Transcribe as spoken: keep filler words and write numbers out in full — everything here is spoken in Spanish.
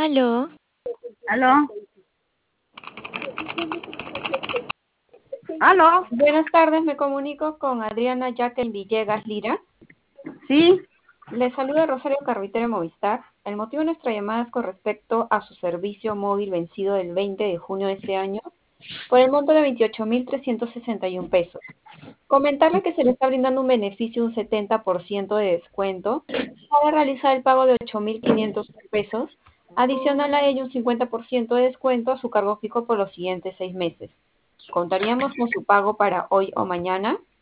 Aló, ¿Aló? ¿Aló? Buenas tardes, me comunico con Adriana Jacqueline Villegas Lira. ¿Sí? Le saluda Rosario Carvitero Movistar. El motivo de nuestra llamada es con respecto a su servicio móvil vencido el veinte de junio de este año por el monto de veintiocho mil trescientos sesenta y uno pesos. Comentarle que se le está brindando un beneficio de un setenta por ciento de descuento para realizar el pago de ocho mil quinientos pesos. Adicional a ello, un cincuenta por ciento de descuento a su cargo fijo por los siguientes seis meses. Contaríamos con su pago para hoy o mañana.